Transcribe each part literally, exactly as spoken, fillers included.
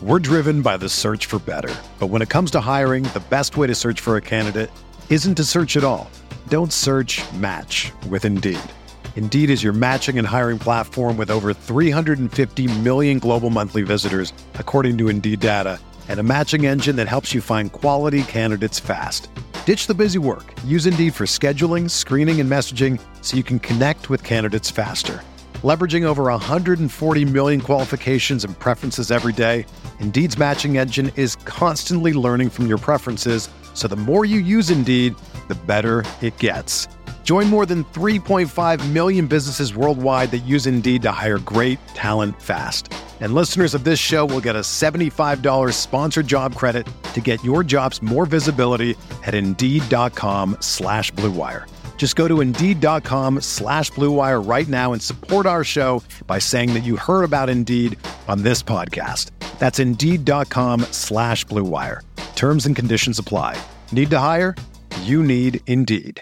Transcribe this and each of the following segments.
We're driven by the search for better. But when it comes to hiring, the best way to search for a candidate isn't to search at all. Don't search, match with Indeed. Indeed is your matching and hiring platform with over three hundred fifty million global monthly visitors, according to Indeed data, and a matching engine that helps you find quality candidates fast. Ditch the busy work. Use Indeed for scheduling, screening, and messaging so you can connect with candidates faster. Leveraging over one hundred forty million qualifications and preferences every day, Indeed's matching engine is constantly learning from your preferences, so the more you use Indeed, the better it gets. Join more than three point five million businesses worldwide that use Indeed to hire great talent fast. And listeners of this show will get a seventy-five dollars sponsored job credit to get your jobs more visibility at Indeed.com slash Blue Wire. Just go to Indeed.com slash Blue Wire right now and support our show by saying that you heard about Indeed on this podcast. That's Indeed.com slash Blue Wire. Terms and conditions apply. Need to hire? You need Indeed.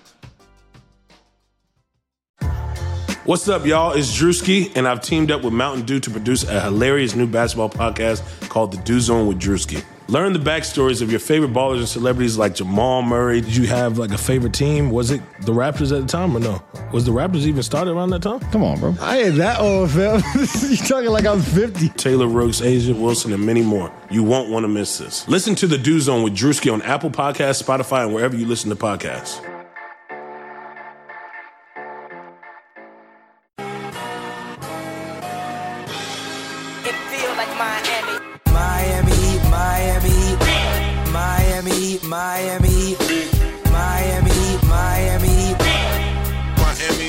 What's up, y'all? It's Drewski, and I've teamed up with Mountain Dew to produce a hilarious new basketball podcast called The Dew Zone with Drewski. Learn the backstories of your favorite ballers and celebrities like Jamal Murray. Did you have like a favorite team? Was it the Raptors at the time or no? Was the Raptors even started around that time? Come on, bro. I ain't that old, fam. You talking like I'm fifty. Taylor Rooks, Asia Wilson, and many more. You won't want to miss this. Listen to The Dew Zone with Drewski on Apple Podcasts, Spotify, and wherever you listen to podcasts. Miami, Miami, Miami, Miami, Miami,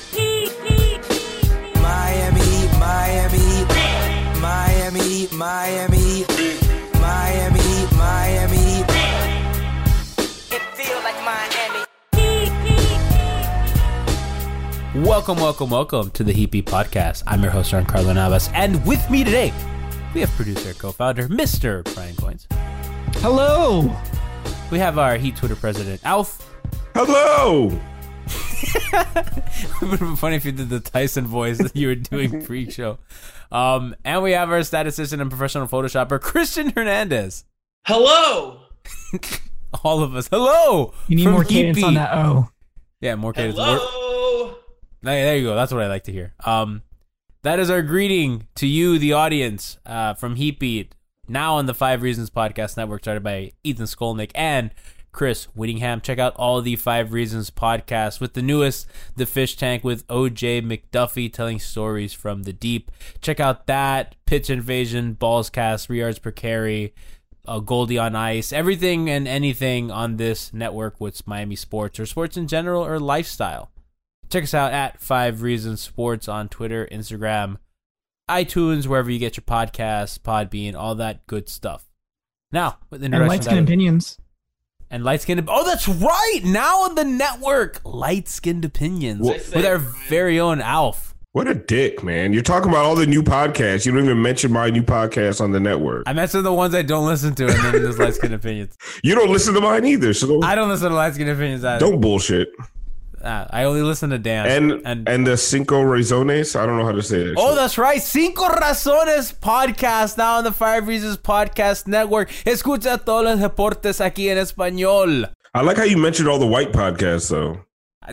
Miami, Miami, Miami, Miami, Miami, Miami. It feels like Miami. Welcome, welcome, welcome to the Heat Beat Podcast. I'm your host, Giancarlo Navas, and with me today, we have producer, co-founder, Mister Brian Coins. Hello. We have our Heat Twitter president, Alf. Hello. It would have been funny if you did the Tyson voice that you were doing pre-show. Um, and we have our statistician and professional Photoshopper, Christian Hernandez. Hello. All of us. Hello. You need from more Heat cadence Beat. on that O. Yeah, more cadence. Hello. There you go. That's what I like to hear. Um, that is our greeting to you, the audience, uh, from Heat Beat. Now on the Five Reasons Podcast Network, started by Ethan Skolnick and Chris Whittingham. Check out all the Five Reasons podcasts with the newest, The Fish Tank with O J McDuffie telling stories from the deep. Check out that, Pitch Invasion, Balls Cast, three yards per carry, uh, Goldie on Ice, everything and anything on this network with Miami sports or sports in general or lifestyle. Check us out at Five Reasons Sports on Twitter, Instagram, iTunes, wherever you get your podcasts, Podbean, all that good stuff. Now, with the And Light Skin Opinions. And Light Skinned Oh, that's right! Now on the network, Light Skinned Opinions Well, with our very own Alf. What a dick, man. You're talking about all the new podcasts. You don't even mention my new podcast on the network. I mentioned the ones I don't listen to, and then there's Light Skinned Opinions. You don't listen to mine either, so don't, I don't listen to Light Skinned Opinions either. don't bullshit. Uh, I only listen to Dan. And, and and the Cinco Razones, I don't know how to say that. Oh, shit. that's right. Cinco Razones podcast now on the Five Reasons Podcast Network. Escucha todos los deportes aquí en español. I like how you mentioned all the white podcasts, though. I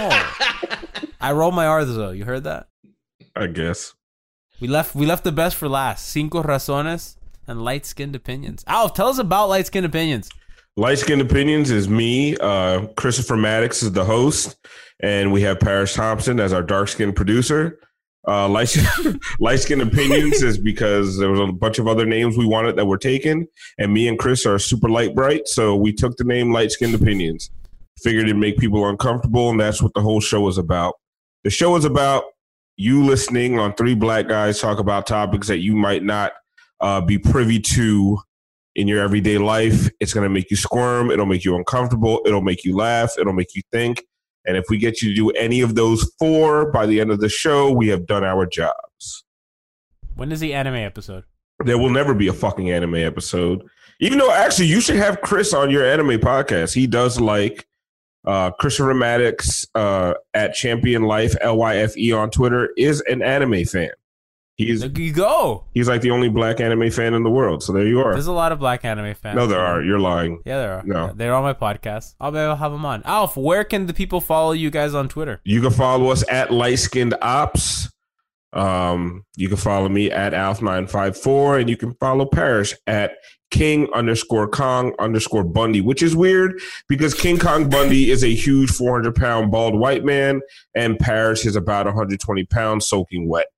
know. I roll my R's, though. You heard that? I guess. We left We left the best for last. Cinco Razones and Light Skinned Opinions. Alf, tell us about Light Skinned Opinions. Light Skinned Opinions is me. Uh, Christopher Maddox is the host. And we have Paris Thompson as our dark-skinned producer. Uh, Light, Light Skinned Opinions is because there was a bunch of other names we wanted that were taken. And me and Chris are super light bright. So we took the name Light Skinned Opinions. Figured it'd make people uncomfortable. And that's what the whole show is about. The show is about you listening on three black guys talk about topics that you might not uh, be privy to in your everyday life. It's going to make you squirm. It'll make you uncomfortable. It'll make you laugh. It'll make you think. And if we get you to do any of those four by the end of the show, we have done our jobs. When is the anime episode? There will never be a fucking anime episode. Even though, actually, you should have Chris on your anime podcast. He does like uh, Christopher Maddox uh, at Champion Life, L Y F E on Twitter, is an anime fan. He's There you go. he's like the only black anime fan in the world. So there you are. There's a lot of black anime fans. No, there are. You're lying. Yeah, there are. No. They're on my podcast. I'll be able to have them on. Alf, where can the people follow you guys on Twitter? You can follow us at Light Skinned Ops. Um, you can follow me at Alf nine five four, and you can follow Parrish at King underscore Kong underscore Bundy, which is weird because King Kong Bundy is a huge four hundred pound bald white man, and Parrish is about one hundred twenty pounds soaking wet.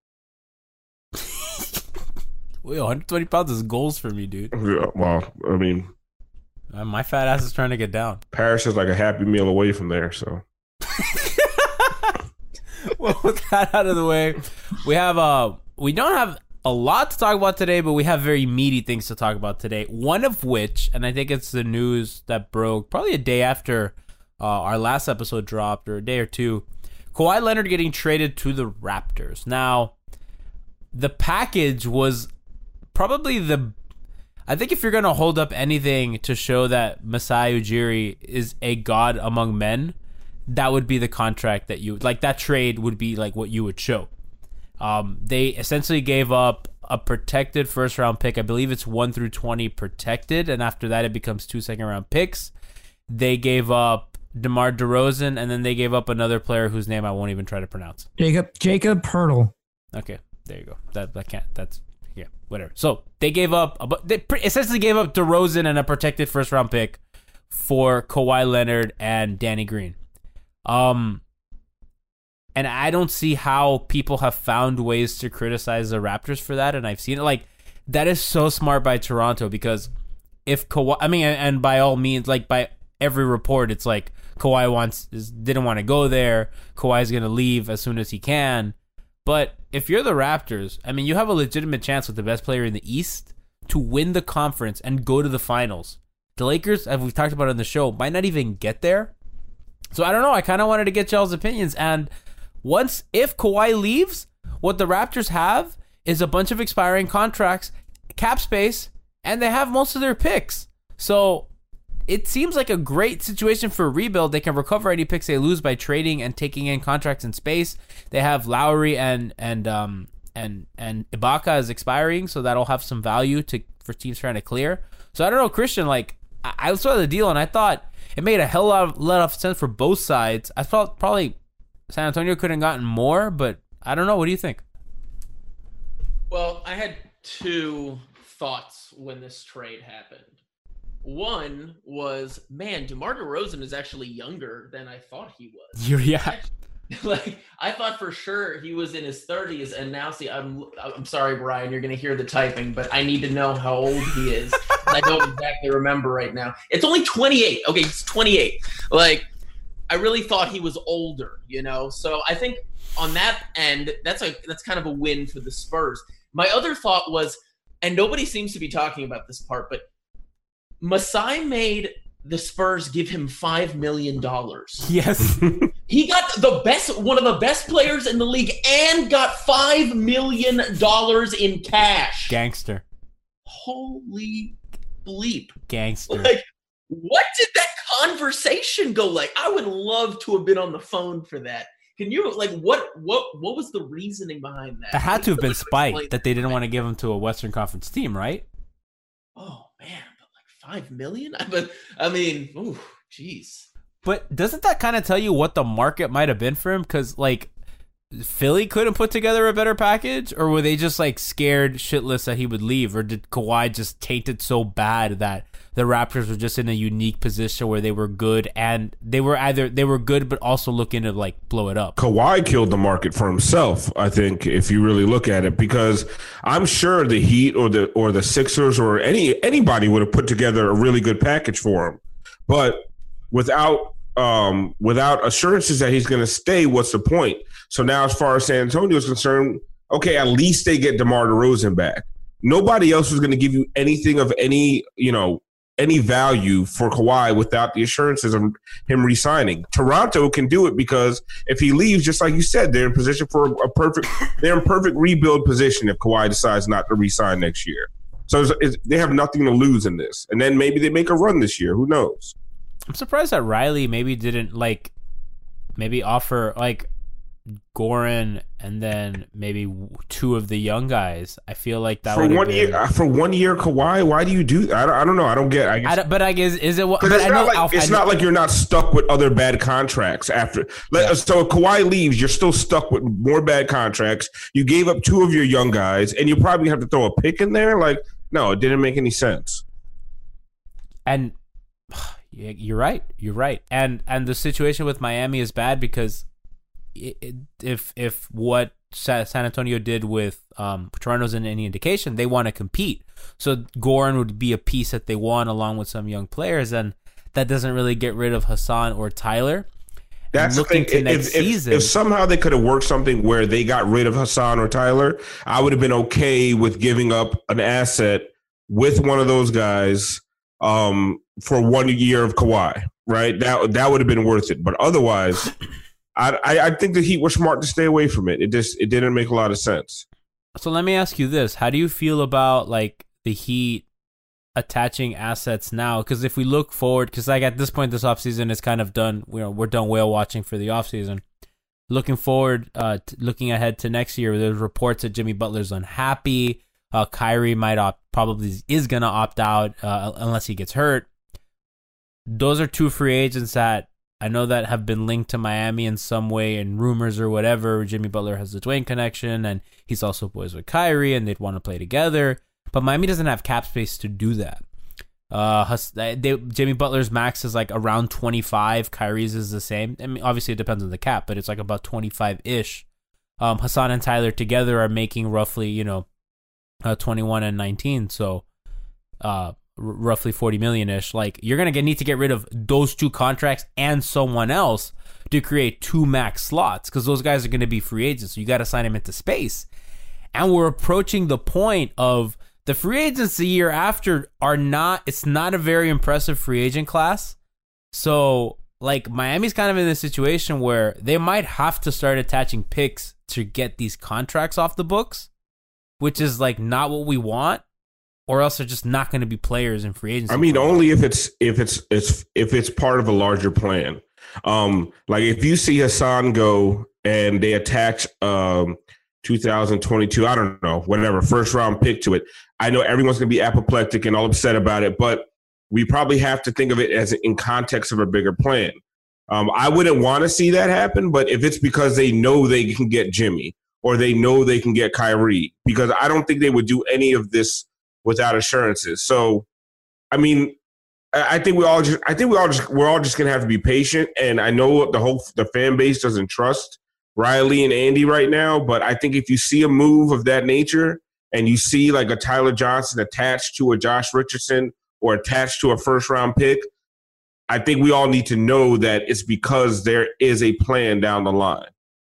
Wait, one hundred twenty pounds is goals for me, dude. Yeah, well, I mean, Uh, my fat ass is trying to get down. Parrish is like a Happy Meal away from there. So Well, with that out of the way, we have uh we don't have a lot to talk about today, but we have very meaty things to talk about today. One of which, and I think it's the news that broke probably a day after uh, our last episode dropped, or a day or two. Kawhi Leonard getting traded to the Raptors. Now, the package was probably the. I think if you're going to hold up anything to show that Masai Ujiri is a god among men, that would be the contract that you like. That trade would be like what you would show. Um, they essentially gave up a protected first round pick. I believe it's one through twenty protected, and after that it becomes two second round picks. They gave up DeMar DeRozan, and then they gave up another player whose name I won't even try to pronounce. Jacob Jacob Pirtle. Okay, there you go. That that can't. That's yeah, whatever. So they gave up, a, they pre- essentially gave up DeRozan and a protected first round pick for Kawhi Leonard and Danny Green. Um, and I don't see how people have found ways to criticize the Raptors for that, and I've seen it. Like, that is so smart by Toronto, because if Kawhi, I mean, and, and by all means, like by every report, it's like Kawhi wants is, didn't want to go there. Kawhi's gonna leave as soon as he can. But if you're the Raptors, I mean, you have a legitimate chance with the best player in the East to win the conference and go to the finals. The Lakers, as we've talked about on the show, might not even get there. So I don't know. I kind of wanted to get y'all's opinions. And once, if Kawhi leaves, what the Raptors have is a bunch of expiring contracts, cap space, and they have most of their picks. So it seems like a great situation for a rebuild. They can recover any picks they lose by trading and taking in contracts in space. They have Lowry and and um and and Ibaka is expiring, so that'll have some value to for teams trying to clear. So I don't know, Christian. Like, I, I saw the deal and I thought it made a hell lot of, lot of sense for both sides. I felt probably San Antonio could have gotten more, but I don't know. What do you think? Well, I had two thoughts when this trade happened. One was, man, DeMar DeRozan is actually younger than I thought he was. You're, yeah. Like, I thought for sure he was in his thirties, and now, see, I'm I'm sorry, Brian, you're going to hear the typing, but I need to know how old he is. I don't exactly remember right now. It's only twenty-eight. Okay, he's twenty-eight. Like, I really thought he was older, you know? So I think on that end, that's a that's kind of a win for the Spurs. My other thought was, and nobody seems to be talking about this part, but Masai made the Spurs give him five million dollars. Yes. He got the best, one of the best players in the league, and got five million dollars in cash. Gangster. Holy bleep. Gangster. Like, what did that conversation go like? I would love to have been on the phone for that. Can you, like, what what what was the reasoning behind that? That had to have been Explain spite that they didn't want to give him to a Western Conference team, right? Oh, man. But like five million dollars? But, I mean, ooh, jeez. But doesn't that kind of tell you what the market might have been for him? Because, like, Philly couldn't put together a better package? Or were they just, like, scared shitless that he would leave? Or did Kawhi just taint it so bad that the Raptors were just in a unique position where they were good, and they were either they were good but also looking to, like, blow it up? Kawhi killed the market for himself, I think, if you really look at it, because I'm sure the Heat or the or the Sixers or any anybody would have put together a really good package for him. But without um, without assurances that he's going to stay, what's the point? So now, as far as San Antonio is concerned, okay, at least they get DeMar DeRozan back. Nobody else was going to give you anything of any, you know, any value for Kawhi without the assurances of him re-signing. Toronto can do it because if he leaves, just like you said, they're in position for a perfect, they're in perfect rebuild position if Kawhi decides not to re-sign next year. So it's, it's, they have nothing to lose in this. And then maybe they make a run this year. Who knows? I'm surprised that Riley maybe didn't, like, maybe offer, like, Goran, and then maybe two of the young guys. I feel like that for would one been, year. For one year, Kawhi. Why do you do that? I don't, I don't know. I don't get. I guess, I don't, but I guess is it what? But But it's I not know like Alf, it's I know, not like you're not stuck with other bad contracts after. Let, Yeah. So if Kawhi leaves, you're still stuck with more bad contracts. You gave up two of your young guys, and you probably have to throw a pick in there. Like, no, it didn't make any sense. and yeah, you're right. You're right. And and the situation with Miami is bad because it, it, if if what Sa- San Antonio did with um, Toronto's in any indication, they want to compete. So Goran would be a piece that they want along with some young players, and that doesn't really get rid of Hassan or Tyler. That's the looking thing. to If, next if, season, if somehow they could have worked something where they got rid of Hassan or Tyler, I would have been okay with giving up an asset with one of those guys um, for one year of Kawhi. Right? That that would have been worth it. But otherwise, I, I I think the Heat were smart to stay away from it. It just it didn't make a lot of sense. So let me ask you this: how do you feel about like the Heat attaching assets now? Because if we look forward, because like at this point, this offseason is kind of done. You know, we're done whale watching for the offseason. Looking forward, uh, t- looking ahead to next year, there's reports that Jimmy Butler's unhappy. Uh, Kyrie might opt, probably is gonna opt out uh, unless he gets hurt. Those are two free agents that I know that have been linked to Miami in some way in rumors or whatever. Jimmy Butler has the Dwayne connection, and he's also boys with Kyrie, and they'd want to play together. But Miami doesn't have cap space to do that. Uh, they, Jimmy Butler's max is like around twenty-five. Kyrie's is the same. I mean, obviously it depends on the cap, but it's like about twenty-five-ish. Um, Hassan and Tyler together are making roughly, you know, uh, twenty-one and nineteen. So, uh, roughly forty million-ish. Like, you're going to need to get rid of those two contracts and someone else to create two max slots because those guys are going to be free agents. So you got to sign them into space. And we're approaching the point of the free agents the year after are not, it's not a very impressive free agent class. So, like, Miami's kind of in this situation where they might have to start attaching picks to get these contracts off the books, which is, like, not what we want. Or else they're just not going to be players in free agency. I mean, only if it's if it's it's if it's part of a larger plan. Um, like if you see Hassan go and they attach um two thousand twenty-two, I don't know, whatever, first round pick to it. I know everyone's going to be apoplectic and all upset about it, but we probably have to think of it as in context of a bigger plan. Um, I wouldn't want to see that happen, but if it's because they know they can get Jimmy or they know they can get Kyrie, because I don't think they would do any of this without assurances. So, I mean, I think we all just, I think we all just, we're all just going to have to be patient. And I know the whole, the fan base doesn't trust Riley and Andy right now, but I think if you see a move of that nature and you see like a Tyler Johnson attached to a Josh Richardson or attached to a first round pick, I think we all need to know that it's because there is a plan down the line.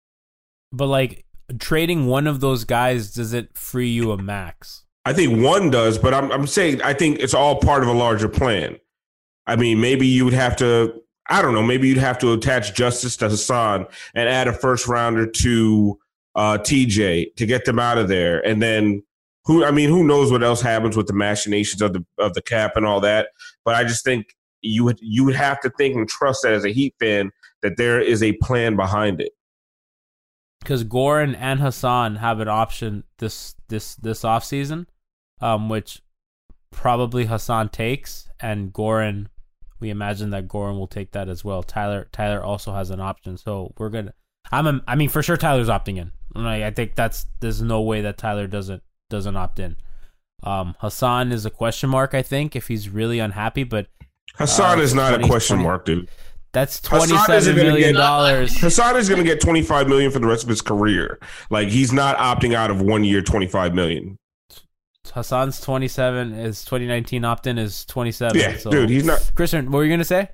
But like trading one of those guys, does it free you a max? I think one does, but I'm I'm saying I think it's all part of a larger plan. I mean, maybe you would have to, I don't know, maybe you'd have to attach Justice to Hassan and add a first rounder to uh, T J to get them out of there. And then who, I mean, who knows what else happens with the machinations of the of the cap and all that. But I just think you would you would have to think and trust that as a Heat fan that there is a plan behind it. Because Goran and Hassan have an option this this this offseason, um, which probably Hassan takes, and Goran, we imagine that Goran will take that as well. Tyler Tyler also has an option, so we're gonna. I'm a, I mean, for sure Tyler's opting in. Like, I think that's there's no way that Tyler doesn't doesn't opt in. Um, Hassan is a question mark, I think, if he's really unhappy, but Hassan uh, is not twenty, a question twenty mark, dude. That's twenty-seven million dollars. Hassan is going to get twenty-five million dollars for the rest of his career. Like, he's not opting out of one year, twenty-five million dollars. Hassan's twenty-seven. His twenty nineteen opt-in is twenty-seven. Yeah, so. dude, he's not. Christian, what were you going to say?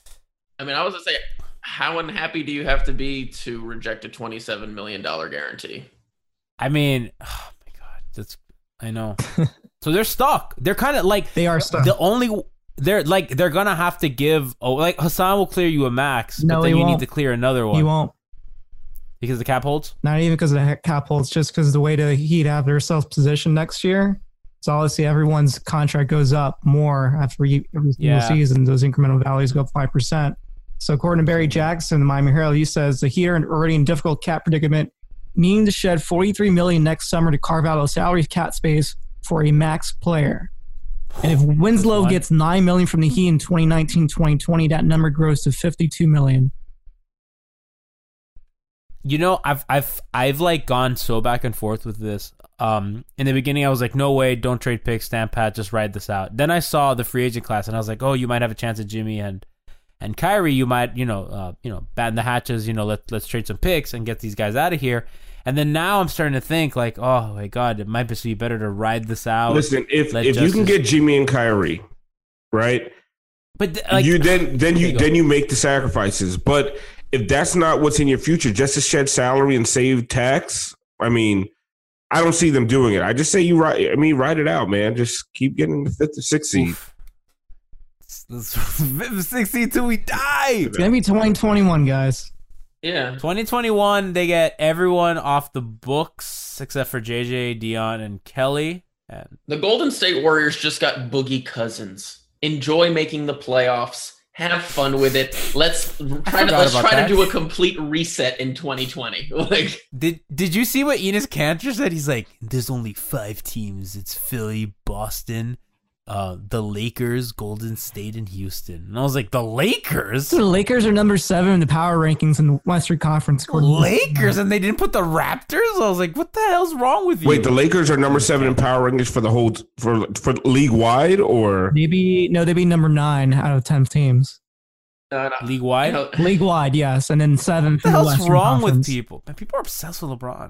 I mean, I was going to say, how unhappy do you have to be to reject a twenty-seven million dollars guarantee? I mean, oh my God, that's, I know. So they're stuck. They're kind of like, They are stuck. The only, they're like, they're going to have to give, oh, like Hassan will clear you a max, No, but then he you won't. need to clear another one. He won't. Because the cap holds? Not even because of the cap holds, just because the way the Heat have their self position next year. So obviously everyone's contract goes up more after every single Yeah. season. Those incremental values go up five percent. So according to Barry Jackson, the Miami Herald, he says the Heat are already in difficult cap predicament, needing to shed forty-three million dollars next summer to carve out a salary cap space for a max player. And if Winslow gets nine million dollars from the Heat in twenty nineteen twenty twenty, that number grows to fifty-two million dollars. You know, I've I've I've like gone so back and forth with this. Um, in the beginning, I was like, no way, don't trade picks, stamp pat, just ride this out. Then I saw the free agent class, and I was like, oh, you might have a chance at Jimmy and and Kyrie. You might, you know, uh, you know, batten the hatches. You know, let let's trade some picks and get these guys out of here. And then now I'm starting to think like, oh my God, it might be better to ride this out. Listen, if if Justice... you can get Jimmy and Kyrie, right? But th- like, you then then you, you then you make the sacrifices. But if that's not what's in your future, just to shed salary and save tax, I mean, I don't see them doing it. I just say you ride. I mean, ride it out, man. Just keep getting the fifth or sixth seed. Sixth seed till we die. It's gonna be twenty twenty-one, guys. Yeah. twenty twenty-one, they get everyone off the books except for J J, Dion, and Kelly. And the Golden State Warriors just got Boogie Cousins. Enjoy making the playoffs. Have fun with it. Let's try to let's try that. to do a complete reset in twenty twenty. Like, did did you see what Enes Kanter said? He's like, "There's only five teams. It's Philly, Boston, uh, the Lakers, Golden State, and Houston." And I was like, "The Lakers? The Lakers are number seven in the power rankings in the Western Conference." Lakers, and they didn't put the Raptors. I was like, "What the hell's wrong with you?" Wait, the Lakers are number seven in power rankings for the whole for for league wide, or maybe no, they'd be number nine out of ten teams. No, no. League wide, no. league wide, yes, and then seventh. What the hell's Western wrong Conference. with people? Man, people are obsessed with LeBron.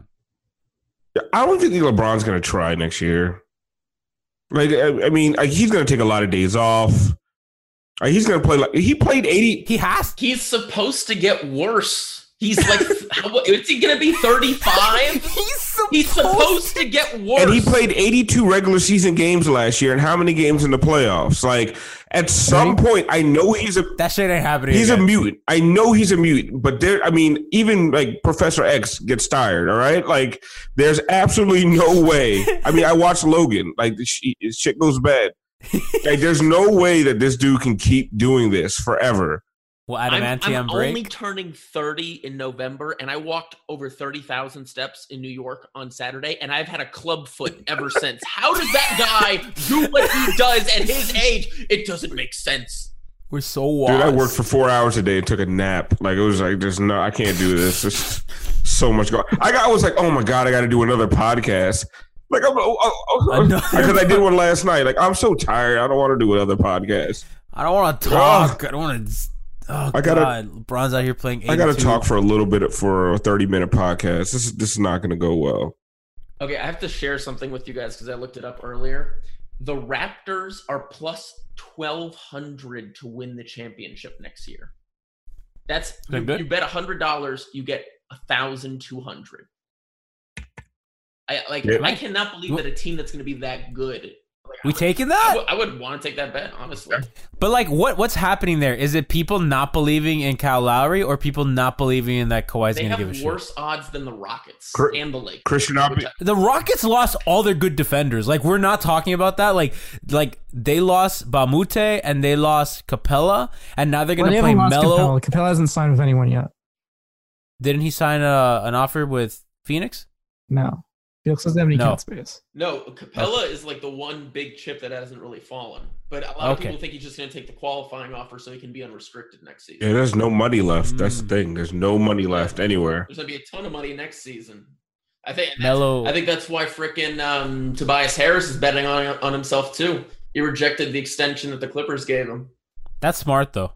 I don't think LeBron's going to try next year. Like, I, I mean, like, he's going to take a lot of days off. Like, he's going to play like he played eighty. He has. He's supposed to get worse. He's like, how, is he going to be thirty-five? He's supposed, He's supposed to get worse. And he played eighty-two regular season games last year, and how many games in the playoffs? Like, at some point, I know he's a that shit ain't happening. He's again. a mutant. I know he's a mutant, but there. I mean, even like Professor X gets tired. All right, like there's absolutely no way. I mean, I watched Logan. Like, the shit goes bad. Like, there's no way that this dude can keep doing this forever. Well, I'm, adamantium I'm break. only turning thirty in November, and I walked over thirty thousand steps in New York on Saturday, and I've had a club foot ever since. How does that guy do what he does at his age? It doesn't make sense. We're so wise. Dude, I worked for four hours a day and took a nap. Like, it was like, there's no, I can't do this. There's so much going. I got, I was like, oh my God, I got to do another podcast. Like, I'm, oh, oh, because I did one last night. Like, I'm so tired. I don't want to do another podcast. I don't want to talk. I don't want to. Oh, I gotta, God. LeBron's out here playing eighty-two. I got to talk for a little bit for a thirty-minute podcast. This is this is not going to go well. Okay, I have to share something with you guys because I looked it up earlier. The Raptors are plus twelve hundred to win the championship next year. That's you, you bet one hundred dollars, you get one thousand two hundred dollars. I like. Yeah. I cannot believe that a team that's going to be that good. Like, we would, taking that? I would, I would want to take that bet, honestly. But like, what what's happening there? Is it people not believing in Kyle Lowry, or people not believing in that Kawhi's going to give a shit? They have worse odds than the Rockets Cr- and the Lakers. Christian Op- I- The Rockets lost all their good defenders. Like, we're not talking about that. Like, like they lost Bamute and they lost Capella, and now they're going to well, play lost Melo. Capella. Capella hasn't signed with anyone yet. Didn't he sign a, an offer with Phoenix? No. Felix doesn't have any No. cap space. No, Capella is like the one big chip that hasn't really fallen. But a lot of Okay. people think he's just going to take the qualifying offer so he can be unrestricted next season. Yeah, there's no money left. That's the Mm. thing. There's no money left anywhere. There's going to be a ton of money next season. I think. and Melo. that's- I think that's why frickin' um, Tobias Harris is betting on on himself too. He rejected the extension that the Clippers gave him. That's smart though,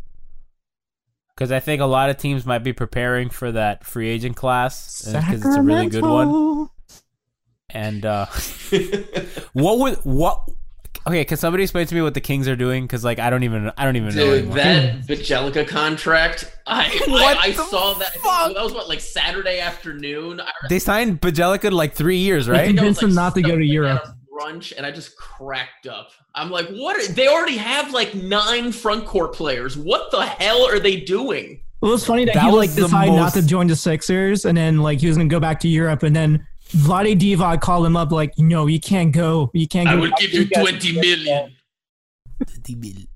because I think a lot of teams might be preparing for that free agent class because it's a really good one. And uh, what would what? Okay, can somebody explain to me what the Kings are doing? Because like I don't even I don't even know. Dude, Anymore. that Bjelica contract, I What I, I the saw that. fuck? That was what, like Saturday afternoon. I, They signed Bjelica like three years, right? I think I was, Convinced him not to go to stumbling Europe. at a Brunch, and I just cracked up. I'm like, what? Are, they already have like nine front court players. What the hell are they doing? Well, it's funny that, That he was like the decided most- not to join the Sixers, and then like he was gonna go back to Europe, and then Vlade Divac called him up like, no, you can't go. You can't go. I will give you twenty million.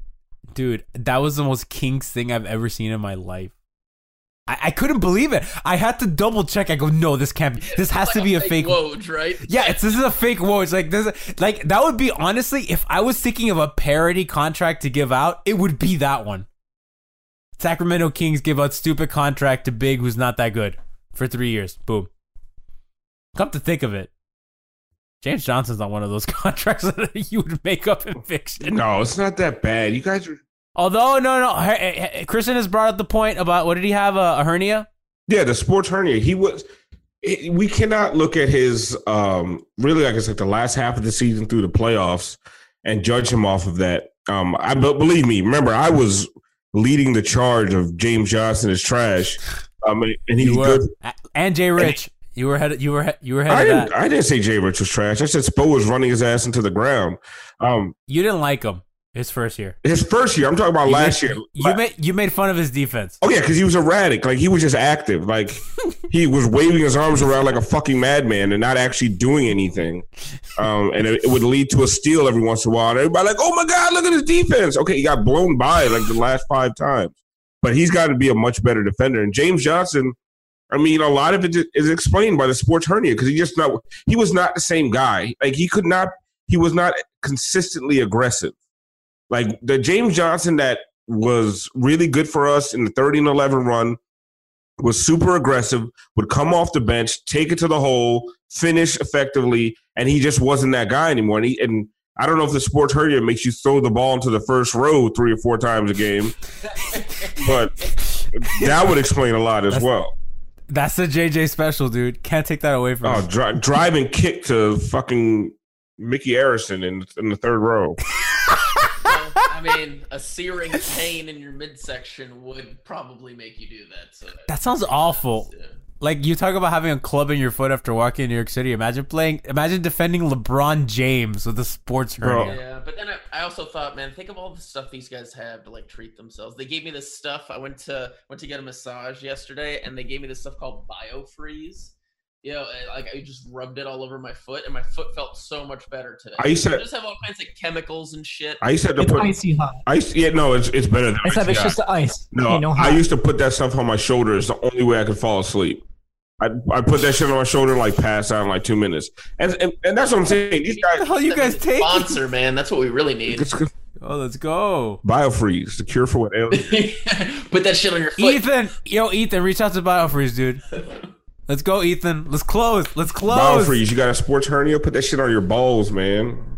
Dude, that was the most Kings thing I've ever seen in my life. I, I couldn't believe it. I had to double check. I go, no, this can't be. This has Like to be a fake. Woj, right? Yeah, it's this is a fake Woj. Like this, like that would be honestly, if I was thinking of a parody contract to give out, it would be that one. Sacramento Kings give out stupid contract to Big, who's not that good, for three years. Boom. Come to think of it, James Johnson's not one of those contracts that you would make up in fiction. No, it's not that bad. You guys are. Although, no, no, her- Kristen has brought up the point about what did he have, a, a hernia? Yeah, the sports hernia. He was. It, we cannot look at his um, really, like I said, the last half of the season through the playoffs and judge him off of that. Um, I but believe me. Remember, I was leading the charge of James Johnson is trash, um, and, and he's You were, good. and Jay Rich. You were head. You were. You were head I of didn't. that. I didn't say Jay Rich was trash. I said Spo was running his ass into the ground. Um, You didn't like him his first year. his first year. I'm talking about You last made, year. You made you made fun of his defense. Oh yeah, because he was erratic. Like he was just active. Like he was waving his arms around like a fucking madman and not actually doing anything. Um, and it, it would lead to a steal every once in a while. And everybody like, oh my god, look at his defense. Okay, he got blown by like the last five times, but he's got to be a much better defender. And James Johnson, I mean, a lot of it is explained by the sports hernia because he just not. He was not the same guy. Like he could not. He was not consistently aggressive. Like the James Johnson that was really good for us in the thirty and eleven run was super aggressive, would come off the bench, take it to the hole, finish effectively, and he just wasn't that guy anymore. And, he, and I don't know if the sports hernia makes you throw the ball into the first row three or four times a game, but that would explain a lot as That's, well. That's the J J special, dude. Can't take that away from Oh, him. dri- drive and kick to fucking Mickey Arison in, in the third row. I mean, a searing pain in your midsection would probably make you do that. So That sounds awful. Yeah. Like you talk about having a club in your foot after walking in New York City. Imagine playing. Imagine defending LeBron James with a sports Bro. hernia. Yeah, but then I, I also thought, man, think of all the stuff these guys have to like treat themselves. They gave me this stuff. I went to went to get a massage yesterday, and they gave me this stuff called BioFreeze. You know, and, like I just rubbed it all over my foot, and my foot felt so much better today. I used to- They just have all kinds of chemicals and shit. I used to have to It's put icy hot. ice. Yeah, no, it's it's better than Except ice. it's Yeah. just the ice. No, You know, I hot. used to put that stuff on my shoulder. It's the only way I could fall asleep. I I put that shit on my shoulder and like pass out in like two minutes. And and, and that's what I'm saying. These What the guys, hell you guys take? Sponsor, man. That's what we really need. Oh, let's go. BioFreeze, the cure for what ails. Put that shit on your foot. Ethan, yo, Ethan, reach out to BioFreeze, dude. Let's go, Ethan. Let's close. Let's close. BioFreeze, you got a sports hernia? Put that shit on your balls, man.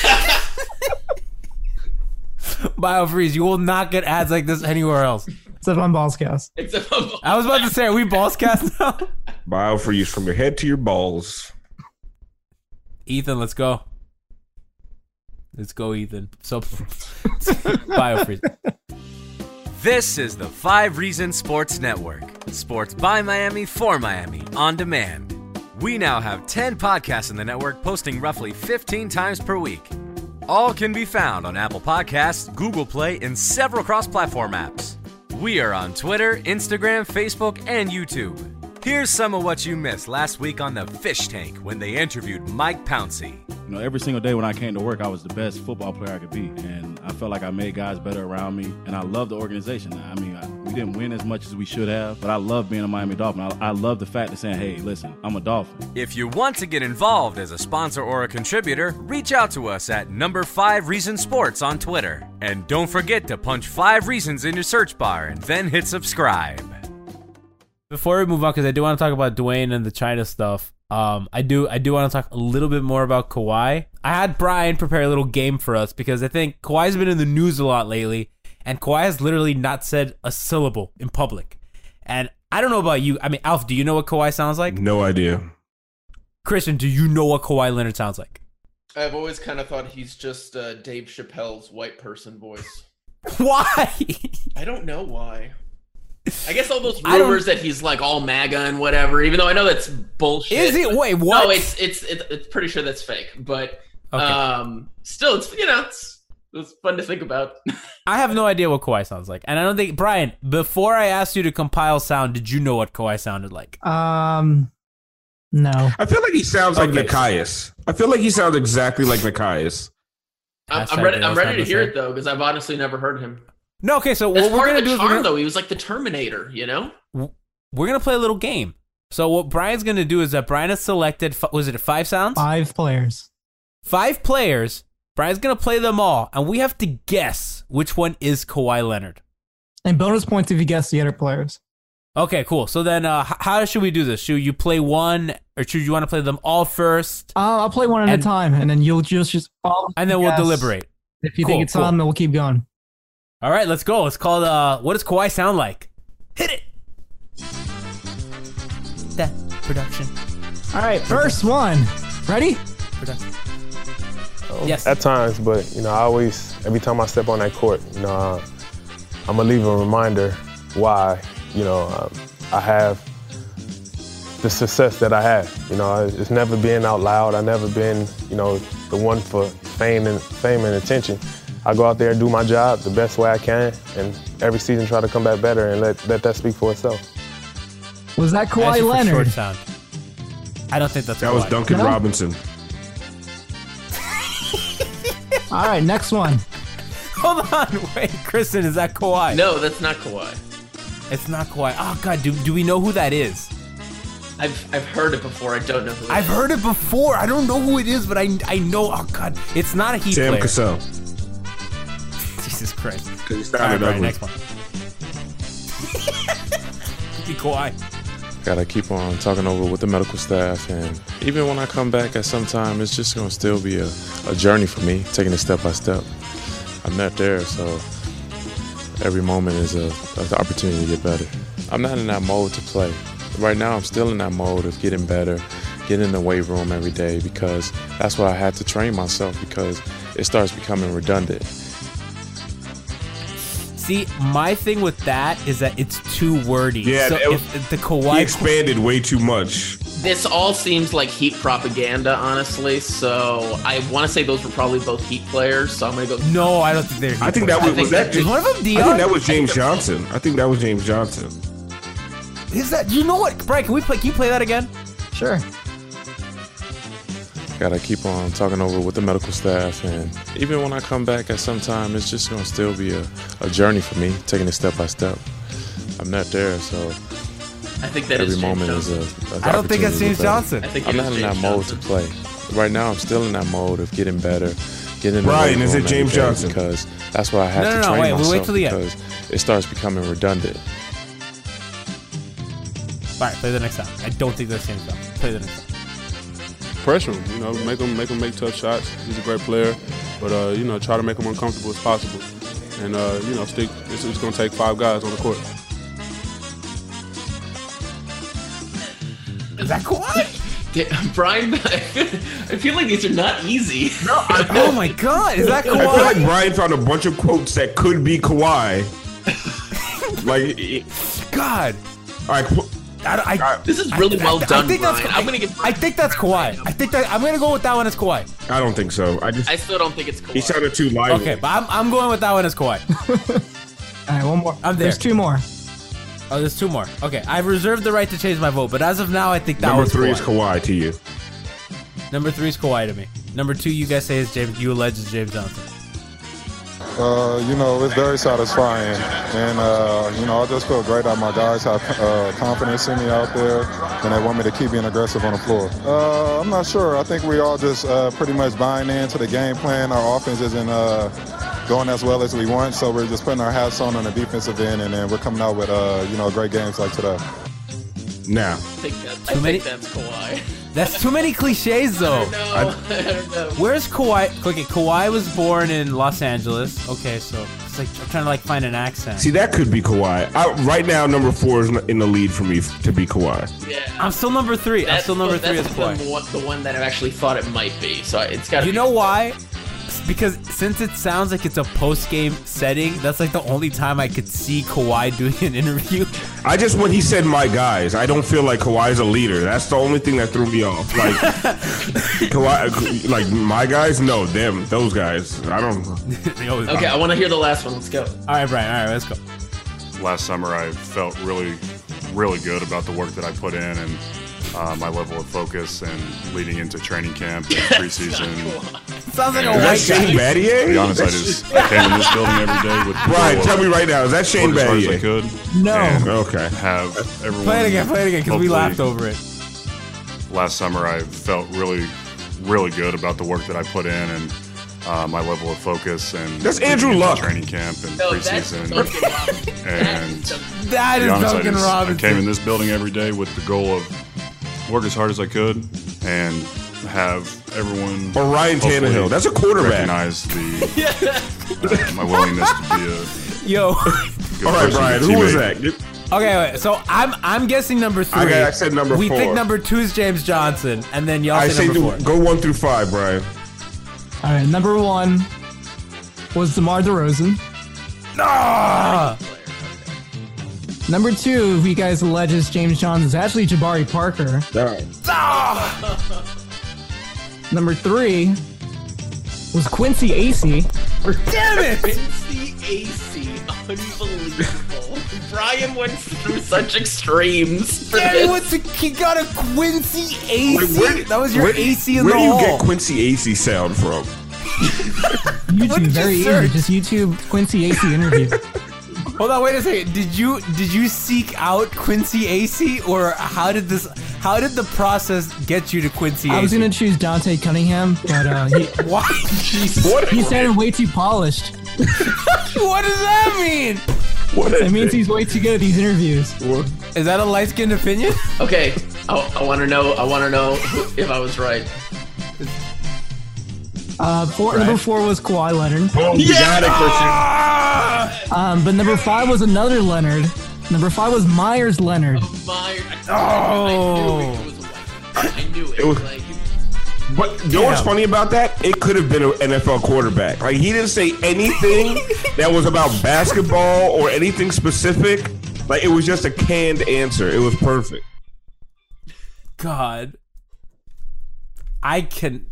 BioFreeze, you will not get ads like this anywhere else. Except on Ballscast. Except I was about to say, are we boss cast now? BioFreeze from your head to your balls. Ethan, let's go. Let's go, Ethan. So, BioFreeze. This is the Five Reasons Sports Network. Sports by Miami for Miami on demand. We now have ten podcasts in the network posting roughly fifteen times per week. All can be found on Apple Podcasts, Google Play, and several cross-platform apps. We are on Twitter, Instagram, Facebook, and YouTube. Here's some of what you missed last week on the Fish Tank when they interviewed Mike Pouncey. You know, every single day when I came to work, I was the best football player I could be. And I felt like I made guys better around me. And I love the organization. I mean, I, we didn't win as much as we should have, but I love being a Miami Dolphin. I, I love the fact of saying, hey, listen, I'm a Dolphin. If you want to get involved as a sponsor or a contributor, reach out to us at number five Reason Sports on Twitter. And don't forget to punch five reasons in your search bar and then hit subscribe. Before we move on, because I do want to talk about Dwayne and the China stuff, um, I do I do want to talk a little bit more about Kawhi. I had Brian prepare a little game for us because I think Kawhi's been in the news a lot lately, and Kawhi has literally not said a syllable in public. And I don't know about you. I mean, Alf, do you know what Kawhi sounds like? No idea. Christian, do you know what Kawhi Leonard sounds like? I've always kind of thought he's just uh, Dave Chappelle's white person voice. Why? I don't know why. I guess all those I don't- rumors that he's like all MAGA and whatever, even though I know that's bullshit. Is it? but- Wait, what? No, it's it's it's, it's pretty sure that's fake. But Okay. um, still, it's you know, it's it's fun to think about. I have no idea what Kawhi sounds like. And I don't think, Brian, before I asked you to compile sound, did you know what Kawhi sounded like? Um, no. I feel like he sounds like Okay. Nikias. I feel like he sounds exactly like Nikias. I'm, Hashtag I'm ready. they I'm always ready have to the hear same. it though, because I've honestly never heard him. No, okay. So That's what we're part gonna of the do is charm, we're gonna, though. He was like the Terminator, you know. we're gonna play a little game. So what Brian's gonna do is that Brian has selected. Was it five sounds? Five players. Five players. Brian's gonna play them all, and we have to guess which one is Kawhi Leonard. And bonus points if you guess the other players. Okay, cool. So then, uh, h- how should we do this? Should you play one, or should you want to play them all first? Uh, I'll play one at And- a time, and then you'll just just all And then we'll guess. deliberate. If you Cool, think it's cool. on, then we'll keep going. All right, let's go. Let's call it. Uh, what does Kawhi sound like? Hit it. That production. All right, first one. Ready? Production. Yes. At times, but you know, I always, every time I step on that court, you know, uh, I'm gonna leave a reminder why, you know, uh, I have the success that I have. You know, it's never been out loud. I've never been, you know, the one for fame and fame and attention. I go out there and do my job the best way I can, and every season try to come back better and let let that speak for itself. Was that Ask Kawhi you for Leonard? short sound. I don't think that's That Kawhi. was Duncan No? Robinson. All right, next one. Hold on, wait, Kristen, is that Kawhi? No, that's not Kawhi. It's not Kawhi. Oh God, do do we know who that is? I've I've heard it before. I don't know who. it I've is. heard it before. I don't know who it is, but I I know. Oh God, it's not a Heat Sam player. Cassell. Jesus Christ. Because he All right, started Brian, ugly. next one. Be Kawhi. Gotta keep on talking over with the medical staff, and even when I come back at some time, it's just gonna still be a, a journey for me, taking it step by step. I'm not there, so every moment is a, an opportunity to get better. I'm not in that mode to play. Right now, I'm still in that mode of getting better, getting in the weight room every day, because that's what I had to train myself, because it starts becoming redundant. See, my thing with that is that it's too wordy. Yeah, so it was- if, if the He Kawhi expanded way too much. This all seems like Heat propaganda, honestly. So I want to say those were probably both Heat players. So I'm gonna go. No, I don't think they're. Heat I think that players. was, was that. Is one of them I Dion? think that was James Johnson. I think that was James Johnson. Is that? You know what, Brian? Can we play? Can you play that again? Sure. Gotta keep on talking over with the medical staff, and even when I come back at some time, it's just gonna still be a, a journey for me, taking it step by step. I'm not there, so I think that every is James moment Johnson. is a. a I don't think that's opportunity to James get better. Johnson. I think I'm it not is in that James mode Johnson. to play. Right now, I'm still in that mode of getting better, getting in the Brian, weight is it room every James day, Johnson? because that's what I have No, to no, no, train wait, we'll myself wait till the end. because it starts becoming redundant. All right, play the next sound. I don't think that's James Johnson. Play the next sound. Pressure him, you know, make him make him make tough shots. He's a great player, but uh, you know, try to make him uncomfortable as possible, and uh, you know, stick. It's, it's going to take five guys on the court. Is that Kawhi? Yeah, Brian, I feel like these are not easy. No, I, Oh my God, is that I feel like Kawhi? Brian found a bunch of quotes that could be Kawhi. like, it- God, all right, qu- I, I, This is really I- well I- I done, think that's- Brian. I'm gonna give. I think that's Kawhi. I think that I'm gonna go with that one as Kawhi. I don't think so. I just I still don't think it's Kawhi. he sounded too lively. Okay, but I'm I'm going with that one as Kawhi. All right, one more. I'm there. There's two more. Oh, there's two more. Okay, I've reserved the right to change my vote, but as of now, I think that Number was three Kawhi. is Kawhi to you. Number three is Kawhi to me. Number two, you guys say is James. You allege is James Johnson. Uh, you know, it's very satisfying. And, uh, you know, I just feel great that my guys have uh, confidence in me out there and they want me to keep being aggressive on the floor. Uh, I'm not sure. I think we all just uh, pretty much buying into the game plan. Our offense isn't uh, going as well as we want, so we're just putting our hats on on the defensive end, and then we're coming out with, uh, you know, great games like today. Now, I think, that, I Too many- think that's Kawhi. That's too many cliches, though. No, I, don't know. Where's Kawhi? Okay, Kawhi was born in Los Angeles. Okay, so it's like I'm trying to like find an accent. see, that could be Kawhi. I, right now, number four is in the lead for me f- to be Kawhi. Yeah. I'm still number three. I'm That's still number the- three as that's Kawhi. the one, the one that I actually thought it might be. So it's got. You know why? Because since it sounds like it's a post-game setting, that's like the only time I could see Kawhi doing an interview. I just when he said "my guys," I don't feel like Kawhi's a leader. That's the only thing that threw me off. Like Kawhi, like my guys, no, them, those guys. I don't. Okay, I want to hear the last one. Let's go. All right, Brian. All right, let's go. Last summer, I felt really, really good about the work that I put in and uh, my level of focus, and leading into training camp and preseason. Sounds like a Is that white Shane guy. Battier? To be honest, I just I came in this building every day with the Brian, goal tell of me right now, is that Shane work as hard as I Battier? could. No. and Okay. Have everyone. Play it again, play it again, because we hopefully- laughed over it. Last summer, I felt really, really good about the work that I put in and uh, my level of focus. And That's leading Andrew into Luck. Training camp and No, that's preseason. Duncan Robinson. And That to is be honest, I, Duncan just, I Robinson. came in this building every day with the goal of work as hard as I could and have everyone. Or Ryan hopefully Tannehill. That's a quarterback. Recognize the uh, my willingness to be a Yo. good All right, person, Brian, good who was teammate. that? Okay, wait, so I'm I'm guessing number three. I got- I said number we four. think number two is James Johnson, and then y'all I say say number do- four. go one through five, Brian. All right, number one was DeMar DeRozan. Ah! Number two, who you guys allege is James Johnson, is actually Jabari Parker. Ah! Number three was Quincy Acey. Damn it! Quincy Acey. Unbelievable. Brian went through such extremes. For Daddy this. went to, he got a Quincy A C. Wait, where- that was your where- A C in Where the do you hall. get Quincy Acey sound from? YouTube, did you very easy. search? Just YouTube Quincy Acey interview. Hold on, wait a second. Did you did you seek out Quincy A C, or how did this? How did the process get you to Quincy A C? I was gonna choose Dante Cunningham, but uh, he, Why? Jesus. What? he sounded way too polished. What does that mean? What It is means it? he's way too good at these interviews. Is that a light skinned opinion? Okay, I, I want to know. I want to know if I was right. Uh, four, Right. Number four was Kawhi Leonard. Oh, you got it, Christian. Um, but number five was another Leonard. Number five was Myers Leonard. My, Oh. I knew it was a white guy. I knew it. It was- like, But you know what's Damn. funny about that? It could have been an N F L quarterback. Like, he didn't say anything that was about basketball or anything specific. Like, it was just a canned answer. It was perfect. God. I can.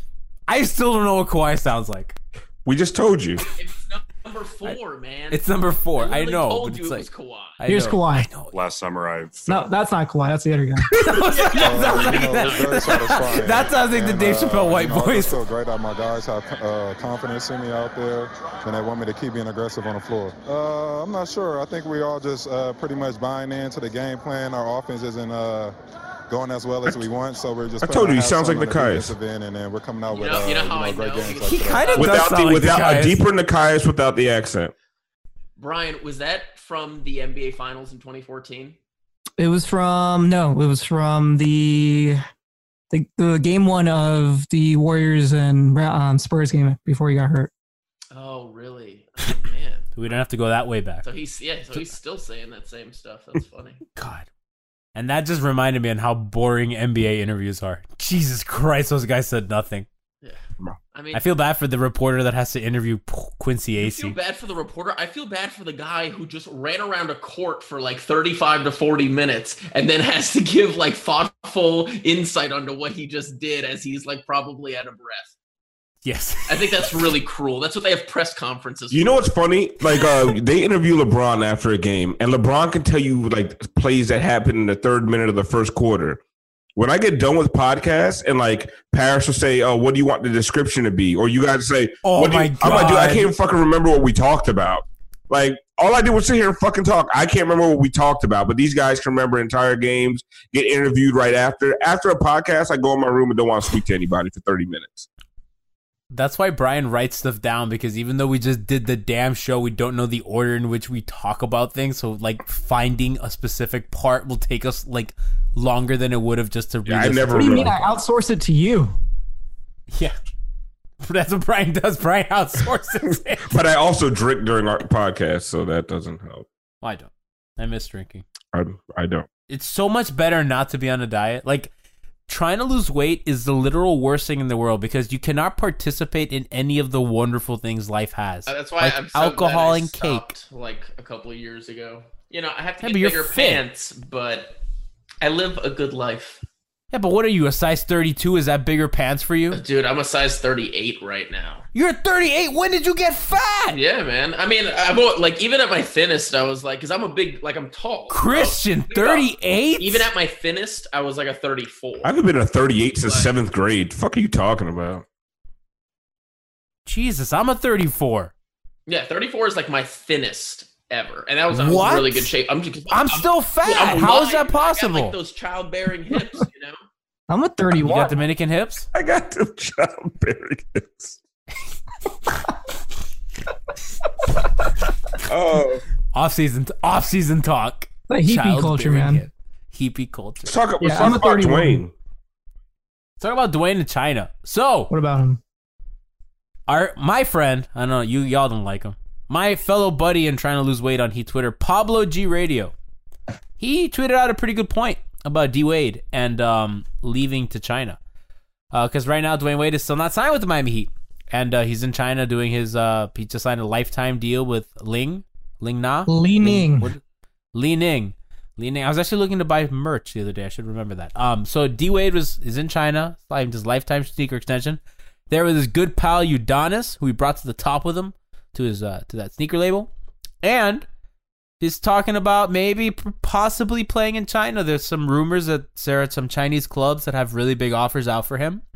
I still don't know what Kawhi sounds like. We just told you. it's number four, man. It's number four. I, literally know. Told But you it's it like, was Kawhi. I Here's know. Kawhi. Last summer, I No, that's not Kawhi. That's the other guy. That sounds Uh, like you know, it's very satisfying. that. That sounds like the And, Dave uh, Chappelle white you know, I voice. just feel great that my guys have uh, confidence in me out there, and they want me to keep being aggressive on the floor. Uh, I'm not sure. I think we all just uh, pretty much buying into the game plan. Our offense isn't uh, going as well as we want, so we're just. I putting told our you, he hats sounds on like on the Nikias. defensive end, and then we're coming out You with know- uh, you know you how know, I great know? games like He today. kind of does Without sound the like without Nikias. a deeper Nikias without the accent. Brian, was that from the N B A Finals in twenty fourteen? It was from no, it was from the the, the game one of the Warriors and um, Spurs game before he got hurt. Oh, really? Oh, man. We don't have to go that way back. So he's yeah. So he's still saying that same stuff. That's funny. God. And that just reminded me on how boring N B A interviews are. Jesus Christ, those guys said nothing. Yeah. I mean, I feel bad for the reporter that has to interview Quincy I feel Acey. bad for the reporter. I feel bad for the guy who just ran around a court for like thirty-five to forty minutes and then has to give like thoughtful insight onto what he just did as he's like probably out of breath. Yes. I think that's really cruel. That's what they have press conferences You for. know what's funny? Like, uh, they interview LeBron after a game, and LeBron can tell you like plays that happened in the third minute of the first quarter. When I get done with podcasts and like Paris will say, "Oh, what do you want the description to be?" Or you guys say, Oh what do my you, I'm like, dude, I God. can't even fucking remember what we talked about. Like, all I did was sit here and fucking talk. I can't remember what we talked about, but these guys can remember entire games, get interviewed right after. After a podcast, I go in my room and don't want to speak to anybody for thirty minutes. That's why Brian writes stuff down, because even though we just did the damn show, we don't know the order in which we talk about things. So like finding a specific part will take us like longer than it would have just to read. Yeah, I this. never What do you mean? really- I outsource it to you. Yeah. That's what Brian does. Brian outsources it. But I also drink during our podcast, so that doesn't help. Well, I don't. I miss drinking. I, I don't. It's so much better not to be on a diet. Like, trying to lose weight is the literal worst thing in the world because you cannot participate in any of the wonderful things life has. Uh, That's why like I'm so alcohol glad I and cake. stopped, like a couple of years ago. You know, I have to Yeah, but get you're bigger fit. pants, but I live a good life. Yeah, but what are you, a size thirty-two? Is that bigger pants for you? Dude, I'm a size thirty-eight right now. You're thirty-eight. When did you get fat? Yeah, man. I mean, I'm like even at my thinnest, I was like, because I'm a big, like I'm tall. Christian, Think about- thirty-eight? Even at my thinnest, I was like a thirty-four. I haven't been a thirty-eight since seventh grade. Fuck are you talking about? Jesus, I'm a thirty-four. Yeah, thirty-four is like my thinnest ever, and that was in What? really good shape. I'm just, I'm still fat. Yeah, I'm How is wide. that possible? I got, like those childbearing hips, you know. I'm a You thirty-one. got Dominican hips? I got the childbearing hips. Oh, Off-season, off-season talk. The hippie Childbearing culture, man. hip. Hippie culture. let's talk, let's Yeah, talk I'm a about thirty-one. Dwayne. Let's talk about Dwayne in China. So, What about him? our my friend, I don't know, you y'all don't like him. My fellow buddy in trying to lose weight on Heat Twitter, Pablo G Radio. He tweeted out a pretty good point about D Wade and um, leaving to China. Because uh, right now, Dwayne Wade is still not signed with the Miami Heat. And uh, he's in China doing his, uh, he just signed a lifetime deal with Ling, Ling Na? Li Ning. What- Li Ning. Li Ning. I was actually looking to buy merch the other day. I should remember that. Um, so D Wade was is in China, signed his lifetime sneaker extension. There was his good pal Udonis, who he brought to the top with him to his uh, to that sneaker label, and he's talking about maybe p- possibly playing in China. There's some rumors that there are some Chinese clubs that have really big offers out for him.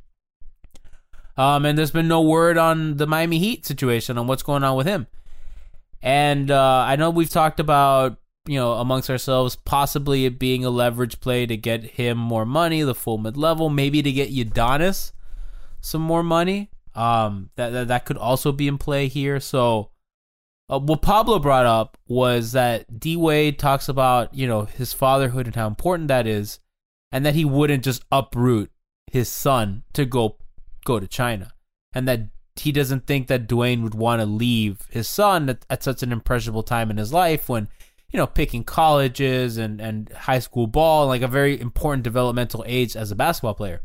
Um, and there's been no word on the Miami Heat situation on what's going on with him. And uh, I know we've talked about, you know, amongst ourselves, possibly it being a leverage play to get him more money, the full mid-level, maybe to get Udonis some more money. Um, that, that that could also be in play here. So uh, what Pablo brought up was that D Wade talks about, you know, his fatherhood and how important that is, and that he wouldn't just uproot his son to go go to China, and that he doesn't think that Dwayne would want to leave his son at, at such an impressionable time in his life when, you know, picking colleges and, and high school ball, like a very important developmental age as a basketball player.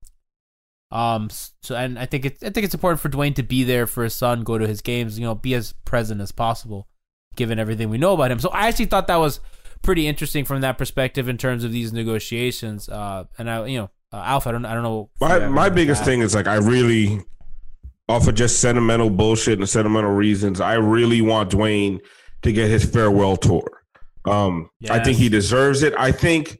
Um, so, and I think it's, I think it's important for Dwayne to be there for his son, go to his games, you know, be as present as possible, given everything we know about him. So I actually thought that was pretty interesting from that perspective in terms of these negotiations. Uh, and I, you know, uh, Alpha, I don't, I don't know. My my biggest thing is like I really, off of just sentimental bullshit and sentimental reasons, I really want Dwayne to get his farewell tour. Um, I think he deserves it. I think.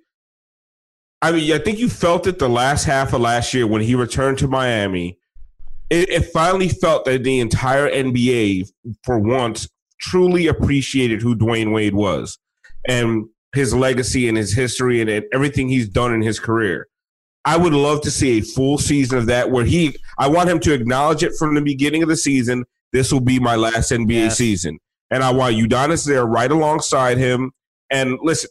I mean, I think you felt it the last half of last year when he returned to Miami. It, it finally felt that the entire N B A, for once, truly appreciated who Dwayne Wade was and his legacy and his history and everything he's done in his career. I would love to see a full season of that where he – I want him to acknowledge it from the beginning of the season. This will be my last N B A yes. season. And I want Udonis there right alongside him. And listen,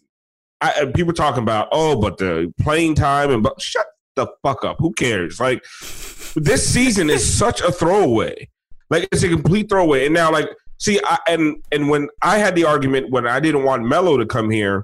I, people talking about, oh, but the playing time and but shut the fuck up. Who cares? Like, this season is such a throwaway. Like, it's a complete throwaway. And now, like, see, I, and and when I had the argument when I didn't want Melo to come here,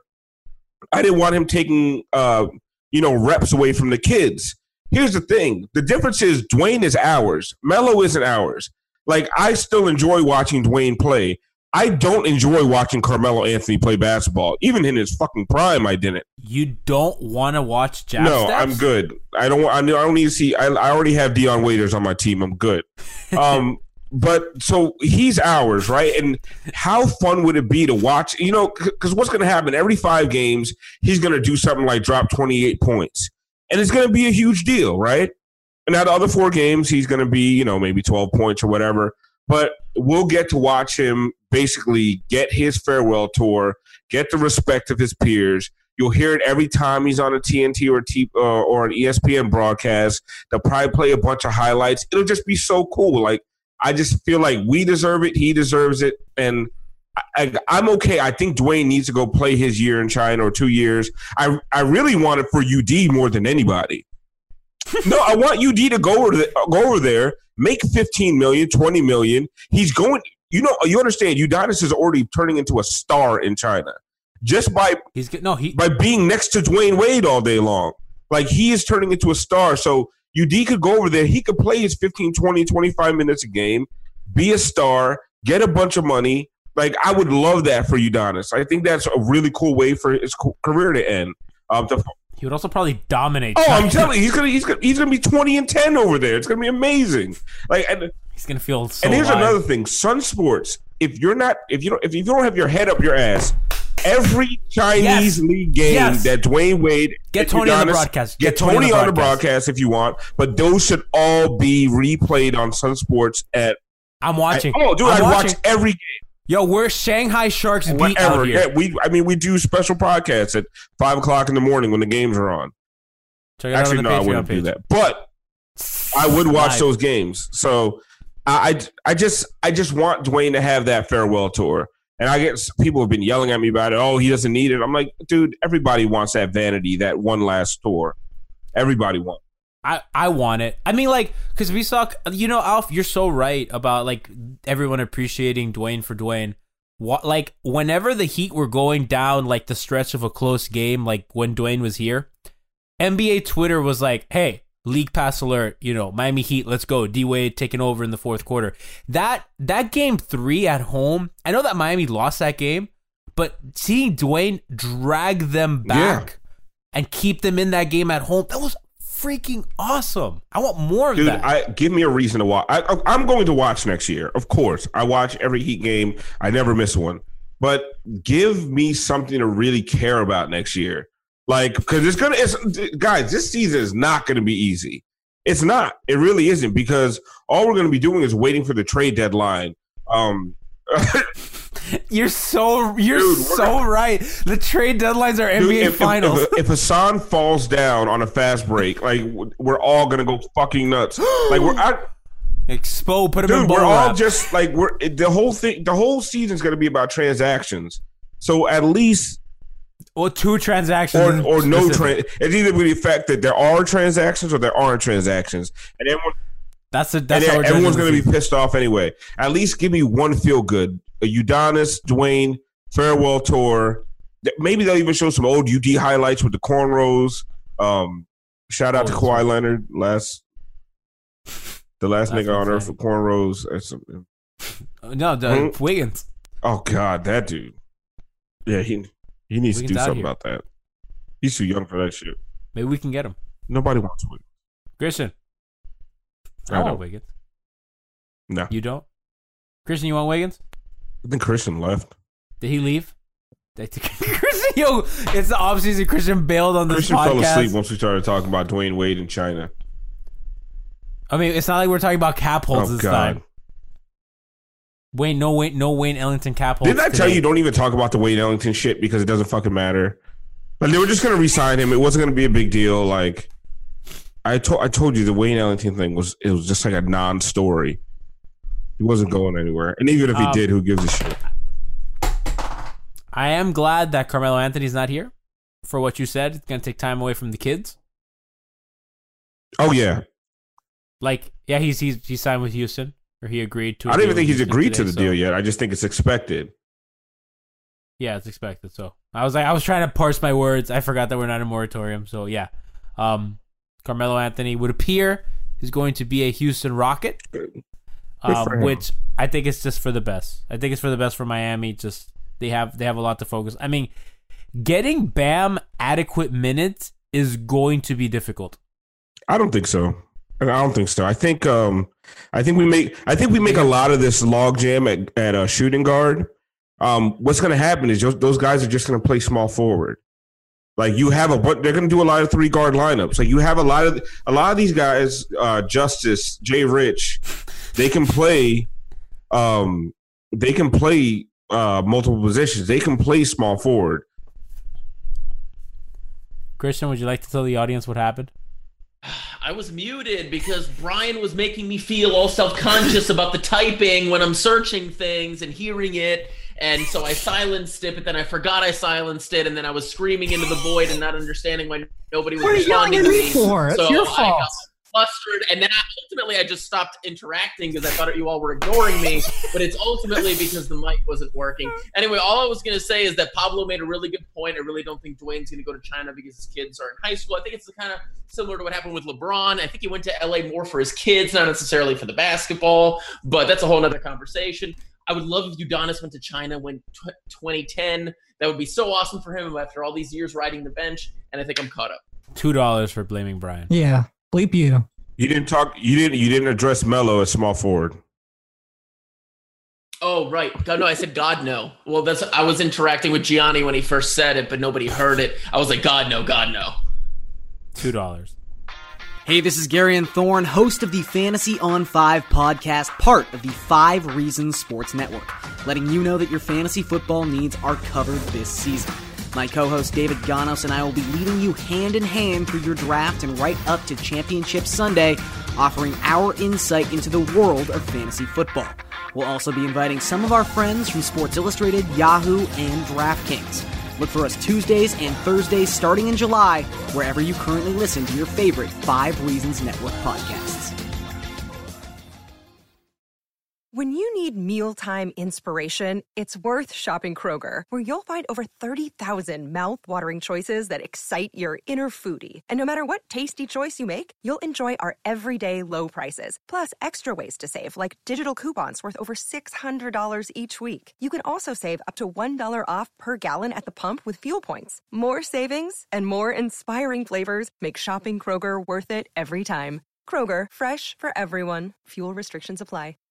I didn't want him taking, uh, you know, reps away from the kids. Here's the thing: the difference is Dwayne is ours. Melo isn't ours. Like, I still enjoy watching Dwayne play. I don't enjoy watching Carmelo Anthony play basketball. Even in his fucking prime, I didn't. You don't want to watch jab No, steps? I'm good. I don't. I don't need to see. I, I already have Dion Waiters on my team. I'm good. Um, but so he's ours, right? And how fun would it be to watch? You know, because what's going to happen every five games? He's going to do something like drop twenty-eight points, and it's going to be a huge deal, right? And now the other four games, he's going to be, you know, maybe twelve points or whatever. But we'll get to watch him basically get his farewell tour, get the respect of his peers. You'll hear it every time he's on a T N T or, T, uh, or an E S P N broadcast. They'll probably play a bunch of highlights. It'll just be so cool. Like, I just feel like we deserve it. He deserves it. And I, I, I'm okay. I think Dwayne needs to go play his year in China or two years. I, I really want it for U D more than anybody. No, I want U D to go over, the, go over there, make fifteen million, twenty million. He's going, you know, you understand, Udonis is already turning into a star in China just by he's no he by being next to Dwayne Wade all day long. Like, he is turning into a star. So U D could go over there. He could play his fifteen, twenty, twenty-five minutes a game, be a star, get a bunch of money. Like, I would love that for Udonis. I think that's a really cool way for his career to end. Um, to, He would also probably dominate. Oh, China. I'm telling you, he's gonna he's gonna he's gonna be twenty and ten over there. It's gonna be amazing. Like, and he's gonna feel. So and here's alive. another thing: Sun Sports. If you're not, if you don't, if you don't have your head up your ass every Chinese Yes. league game Yes. that Dwayne Wade Get Tony on the broadcast. Get, Tony, on the broadcast if you want, but those should all be replayed on Sun Sports at. I'm watching. I, oh, dude, I'm I watch watching. every game. Yo, we're Shanghai Sharks beat Whatever. out here. Yeah, we. I mean, we do special podcasts at five o'clock in the morning when the games are on. Check it out Actually, on the no, I Patreon wouldn't page. do that, but I would watch Live. those games. So I, I, I just, I just want Dwayne to have that farewell tour. And I get people have been yelling at me about it. Oh, he doesn't need it. I'm like, dude, everybody wants that vanity, that one last tour. Everybody wants. I, I want it. I mean, like, because we saw, you know, Alf, you're so right about, like, everyone appreciating Dwayne for Dwayne. What, like, whenever the Heat were going down, like, the stretch of a close game, like, when Dwayne was here, N B A Twitter was like, hey, league pass alert, you know, Miami Heat, let's go. D-Wade taking over in the fourth quarter. That, that game three at home, I know that Miami lost that game, but seeing Dwayne drag them back Yeah. and keep them in that game at home, that was freaking awesome. I want more of Dude, that. I give me a reason to watch. I, I, I'm going to watch next year, of course. I watch every Heat game. I never miss one. But give me something to really care about next year, like because it's gonna. It's guys. This season is not going to be easy. It's not. It really isn't because all we're going to be doing is waiting for the trade deadline. Um, You're so you're Dude, we're so gonna- right. The trade deadlines are N B A Dude, if, if- finals. If, if Hassan falls down on a fast break, like we're all gonna go fucking nuts. Like we're I, Expo, put him in dude, bubble we're all wrap. just like we're the whole thing. The whole season's gonna be about transactions. So at least Or two transactions, or in or no specific. trans. It's either going to be the fact that there are transactions or there aren't transactions, and everyone That's a, that's and how we're everyone's judging going the to be pissed off anyway. At least give me one feel good. A Udonis, Dwayne farewell tour. Maybe they'll even show some old U D highlights with the cornrows. Um, shout out to Oh, Kawhi Leonard, last the last That's nigga on insane. earth for cornrows. That's some- season. No, the, Hmm? Wiggins. Oh God, that dude. Yeah, he he needs Wiggins to do out something here. about that. He's too young for that shit. Maybe we can get him. Nobody wants Wiggins. Christian. I I want don't. Wiggins. No, You don't? Christian, you want Wiggins? I think Christian left. Did he leave? They took- Christian, yo, it's the offseason. Christian bailed on this Christian podcast. fell asleep once we started talking about Dwayne Wade in China. I mean, it's not like we're talking about cap holds Oh this God! time. Wayne, no Wayne, no Wayne Ellington cap holds. Didn't I tell today. you don't even talk about the Wade Ellington shit because it doesn't fucking matter? Like they were just gonna re-sign him. It wasn't gonna be a big deal. Like I told, I told you the Wayne Ellington thing was it was just like a non-story. He wasn't going anywhere, and even if he Um, did, who gives a shit? I am glad that Carmelo Anthony's not here. For what you said, it's gonna take time away from the kids. Oh yeah, Like, yeah, he's he's he signed with Houston, or he agreed to. a I don't deal even think with he's Houston agreed to today, the so- deal yet. I just think it's expected. Yeah, it's expected. So I was like, I was trying to parse my words. I forgot that we're not in a moratorium. So yeah, um, Carmelo Anthony would appear is going to be a Houston Rocket, um, for him. which I think is just for the best. I think it's for the best for Miami. Just they have they have a lot to focus. I mean, getting Bam adequate minutes is going to be difficult. I don't think so. I don't think so. I think um, I think we make I think we make a lot of this logjam at at a shooting guard. Um, what's going to happen is just, those guys are just going to play small forward. Like you have a, but they're going to do a lot of three guard lineups. Like you have a lot of a lot of these guys, uh, Justice, Jay Rich, they can play. Um, they can play uh, multiple positions. They can play small forward. Christian, would you like to tell the audience what happened? I was muted because Brian was making me feel all self-conscious about the typing when I'm searching things and hearing it. And so I silenced it, but then I forgot I silenced it, and then I was screaming into the void and not understanding why nobody was What are you responding yelling to at me me. for? It's so your I fault. got flustered, and then I, ultimately I just stopped interacting because I thought you all were ignoring me. But it's ultimately because the mic wasn't working. Anyway, all I was going to say is that Pablo made a really good point. I really don't think Dwayne's going to go to China because his kids are in high school. I think it's kind of similar to what happened with LeBron. I think he went to L A more for his kids, not necessarily for the basketball. But that's a whole other conversation. I would love if Udonis went to China when t- twenty ten. That would be so awesome for him after all these years riding the bench. And I think I'm caught up. Two dollars for blaming Brian. Yeah, bleep you. You didn't talk. You didn't. You didn't address Melo as small forward. Oh, right. God, no, I said God, no. Well, that's I was interacting with Gianni when he first said it, but nobody heard it. I was like, God, no, God, no. Two dollars. Hey, this is Gary and Thorne, host of the Fantasy on five podcast, part of the Five Reasons Sports Network, letting you know that your fantasy football needs are covered this season. My co-host David Ganos and I will be leading you hand in hand through your draft and right up to Championship Sunday, offering our insight into the world of fantasy football. We'll also be inviting some of our friends from Sports Illustrated, Yahoo, and DraftKings. Look for us Tuesdays and Thursdays starting in July, wherever you currently listen to your favorite Five Reasons Network podcasts. When you need mealtime inspiration, it's worth shopping Kroger, where you'll find over thirty thousand mouth-watering choices that excite your inner foodie. And no matter what tasty choice you make, you'll enjoy our everyday low prices, plus extra ways to save, like digital coupons worth over six hundred dollars each week. You can also save up to one dollar off per gallon at the pump with fuel points. More savings and more inspiring flavors make shopping Kroger worth it every time. Kroger, fresh for everyone. Fuel restrictions apply.